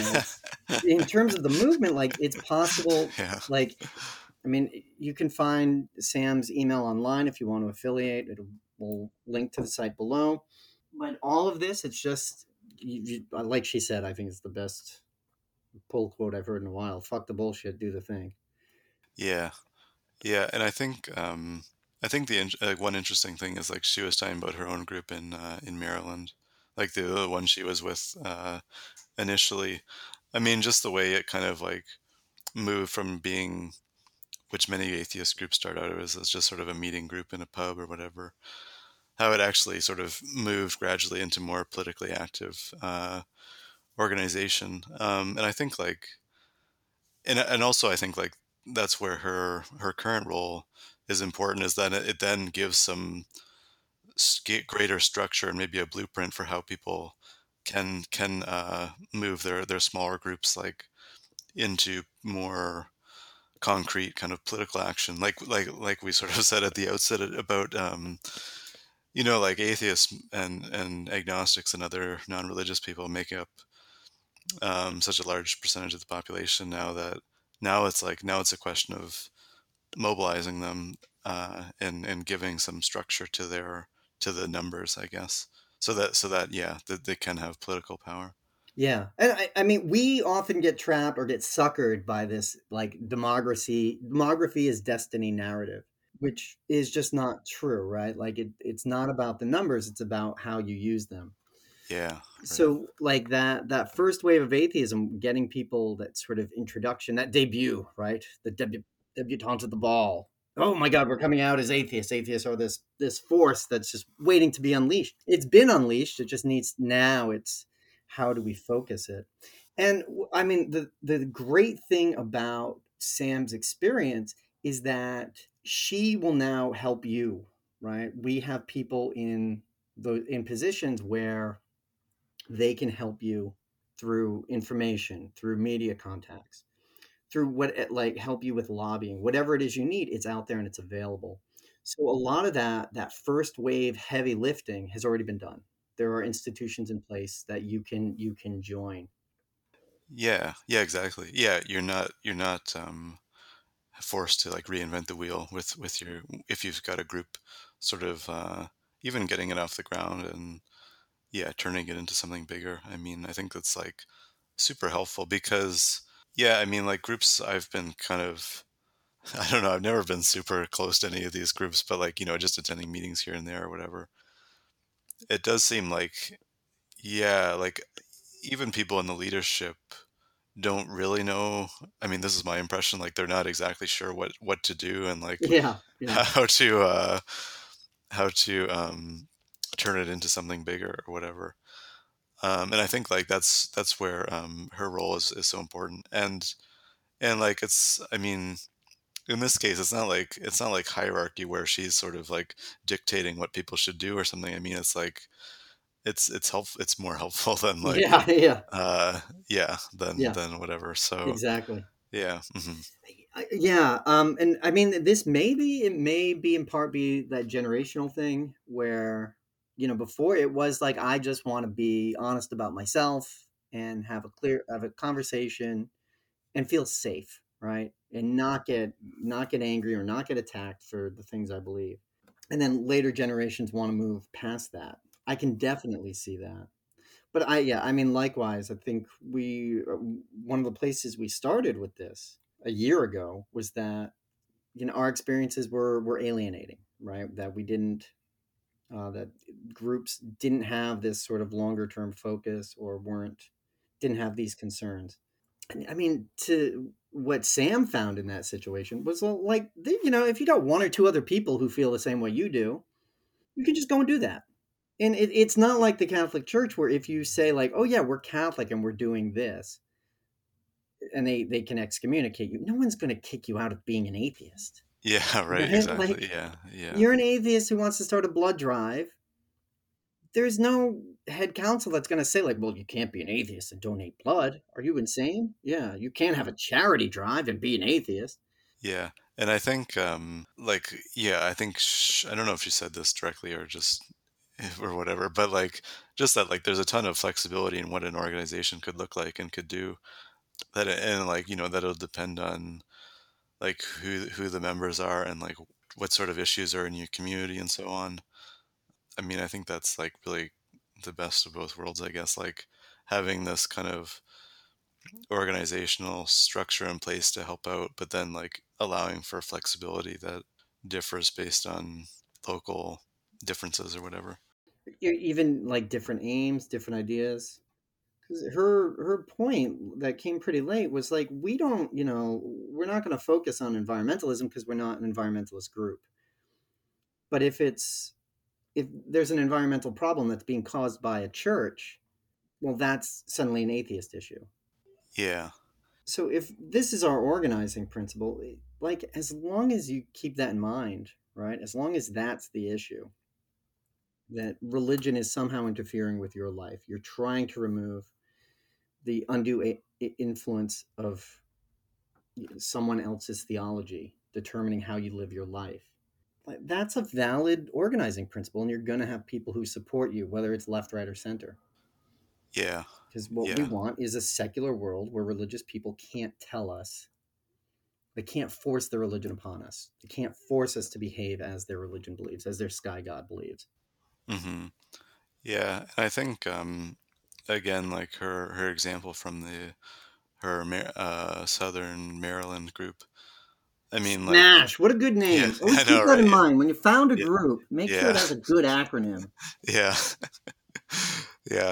in terms of the movement, like it's possible. Yeah. Like, I mean, you can find Sam's email online if you want to affiliate. We'll link to the site below. But all of this, it's just like she said. I think it's the best pull quote I've heard in a while. Fuck the bullshit, do the thing. Yeah. Yeah. And I think one interesting thing is like she was talking about her own group in Maryland, like the one she was with initially. I mean, just the way it kind of like moved from being, which many atheist groups start out as just sort of a meeting group in a pub or whatever, how it actually sort of moved gradually into more politically active organization. And I think like, and also I think like that's where her current role is important, is that it then gives some greater structure and maybe a blueprint for how people can move their smaller groups like into more concrete kind of political action, like we sort of said at the outset about like atheists and agnostics and other non-religious people make up such a large percentage of the population now, that now it's a question of mobilizing them and giving some structure to the numbers, I guess, so that yeah, that they can have political power. Yeah, and I mean, we often get trapped or get suckered by this like demography. Demography is destiny narrative, which is just not true, right? Like it's not about the numbers; it's about how you use them. Yeah, right. So like that first wave of atheism, getting people that sort of introduction, that debut, right? The debutante at the ball. Oh my God, we're coming out as atheists. Atheists are this force that's just waiting to be unleashed. It's been unleashed. It just needs now. It's how do we focus it? And I mean, the great thing about Sam's experience is that she will now help you, right? We have people in positions where they can help you through information, through media contacts, through like help you with lobbying, whatever it is you need, it's out there and it's available. So a lot of that first wave heavy lifting has already been done. there are institutions in place that you can join. Yeah, yeah, exactly. Yeah, you're not forced to like reinvent the wheel with your if you've got a group sort of even getting it off the ground and yeah, turning it into something bigger. I mean, I think that's like super helpful because yeah, I mean like groups I've been kind of I don't know, I've never been super close to any of these groups, but like, just attending meetings here and there or whatever. It does seem like yeah, like even people in the leadership don't really know. I mean, this is my impression, like they're not exactly sure what to do and like Yeah, yeah, how to turn it into something bigger or whatever. And I think like that's where her role is so important. And like it's I mean, in this case it's not like hierarchy where she's sort of like dictating what people should do or something. I mean, it's like it's more helpful than like yeah, yeah, yeah than yeah, than whatever. So exactly. yeah. Yeah, and I mean, this it may be in part be that generational thing where, before it was like, I just want to be honest about myself and have a conversation and feel safe, right? And not get angry or not get attacked for the things I believe. And then later generations want to move past that. I can definitely see that. But yeah, I mean, likewise, I think one of the places we started with this a year ago was that, our experiences were alienating, right? That we didn't, that groups didn't have this sort of longer term focus or didn't have these concerns. I mean, to what Sam found in that situation was, well, like, if you got one or two other people who feel the same way you do, you can just go and do that. And it's not like the Catholic Church where if you say like, oh yeah, we're Catholic and we're doing this, and they can excommunicate you, no one's going to kick you out of being an atheist. Yeah, right, Right? exactly. Like, Yeah, yeah. you're an atheist who wants to start a blood drive. There's no head council that's going to say like, well, you can't be an atheist and donate blood. Are you insane? Yeah, you can't have a charity drive and be an atheist. Yeah. And I think like yeah, I think I don't know if she said this directly or just or whatever, but like just that like there's a ton of flexibility in what an organization could look like and could do that and like that'll depend on like who the members are and like what sort of issues are in your community and so on. I mean, I think that's like really the best of both worlds, I guess, like having this kind of organizational structure in place to help out, but then like allowing for flexibility that differs based on local differences or whatever. Even like different aims, different ideas. 'Cause her point that came pretty late was like, we don't, we're not going to focus on environmentalism because we're not an environmentalist group. But if there's an environmental problem that's being caused by a church, well, that's suddenly an atheist issue. Yeah. So if this is our organizing principle, like, as long as you keep that in mind, right? As long as that's the issue, that religion is somehow interfering with your life, you're trying to remove the undue influence of someone else's theology determining how you live your life. Like, that's a valid organizing principle, and you're going to have people who support you, whether it's left, right, or center. Yeah. Because what we Yeah. want is a secular world where religious people can't tell us, they can't force their religion upon us. They can't force us to behave as their religion believes, as their sky god believes. Hmm. Yeah. And I think again, like her example from her Southern Maryland group. I mean, like, SMASH, what a good yeah, name. Always I keep know, that in right? mind. When you found a Yeah, group, make sure yeah, it has a good acronym. yeah, yeah.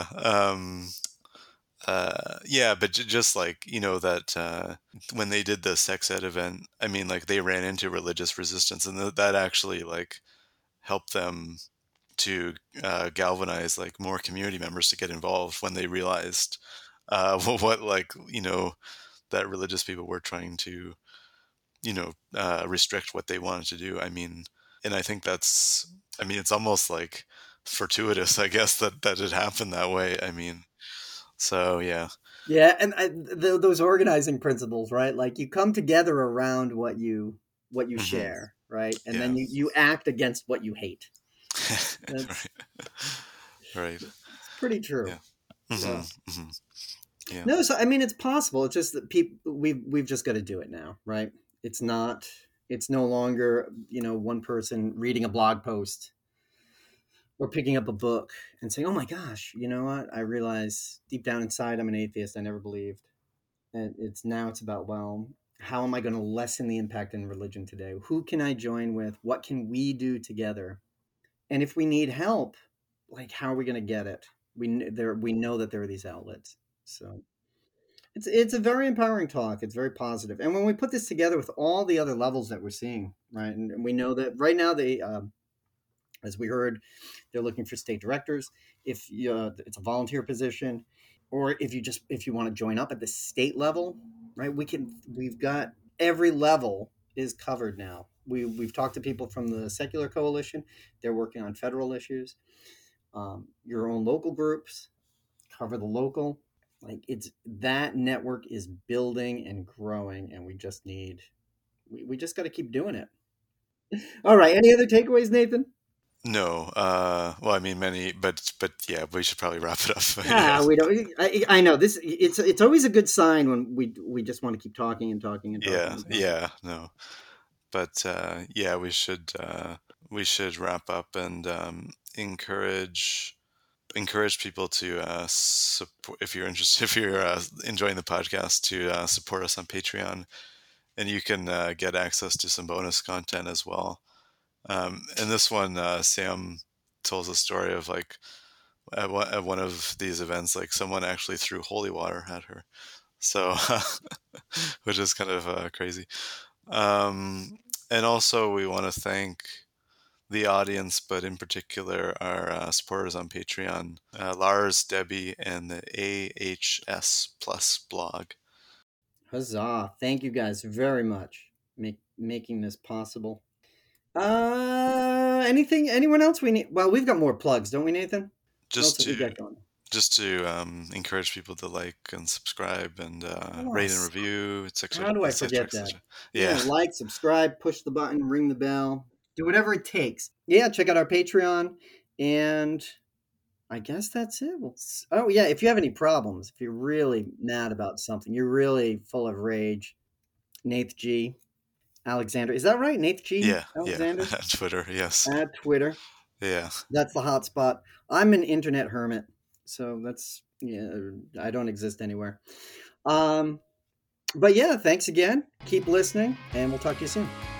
Yeah, but just like that when they did the sex ed event, I mean, like they ran into religious resistance, and that actually like helped them to galvanize like more community members to get involved when they realized what like that religious people were trying to restrict what they wanted to do. I mean, and I think that's, I mean, it's almost like fortuitous, I guess, that it happened that way. I mean, so yeah. Yeah, and those organizing principles, right? Like, you come together around what you Hmm. share, right? And Yeah. then you act against what you hate. That's Right. Right. It's pretty true. Yeah. So. Yeah. No, so I mean, it's possible. It's just that people we've just got to do it now, right? It's not. It's no longer one person reading a blog post or picking up a book and saying, "Oh my gosh, you know what? I realize deep down inside I'm an atheist. I never believed." And it's about, well, how am I going to lessen the impact in religion today? Who can I join with? What can we do together? And if we need help, like, how are we going to get it? We know that there are these outlets. So it's a very empowering talk. It's very positive. And when we put this together with all the other levels that we're seeing, right? And we know that right now they, as we heard, they're looking for state directors. If it's a volunteer position, or if you want to join up at the state level, right? We've got every level is covered now. We've talked to people from the Secular Coalition. They're working on federal issues. Your own local groups cover the local. Like, it's that network is building and growing, and we just got to keep doing it. All right. Any other takeaways, Nathan? No. Well, I mean, many, but yeah, we should probably wrap it up. Yeah, we don't. I know this. It's always a good sign when we just want to keep talking and talking and talking. Yeah. And talking. Yeah. No. But yeah, we should wrap up and encourage people to support, if you're interested, if you're enjoying the podcast, to support us on Patreon, and you can get access to some bonus content as well. And this one, Sam tells a story of, like, at one of these events, like, someone actually threw holy water at her, so which is kind of crazy. And also we want to thank the audience, but in particular our supporters on Patreon, Lars, Debbie, and the AHS Plus blog. Huzzah! Thank you guys very much making this possible. Anyone else we need? Well, we've got more plugs, don't we, Nathan? Just we got going? Just to encourage people to like and subscribe and rate and review, etc. How do I forget that? Yeah. Like, subscribe, push the button, ring the bell, do whatever it takes. Yeah, check out our Patreon, and I guess that's it. Oh yeah, if you have any problems, if you're really mad about something, you're really full of rage, Nath G. Alexander, is that right? Nath G. Yeah, Alexander? yeah. At Twitter, yes. At Twitter. Yeah. That's the hot spot. I'm an internet hermit, so that's, I don't exist anywhere. But yeah, thanks again. Keep listening, and we'll talk to you soon.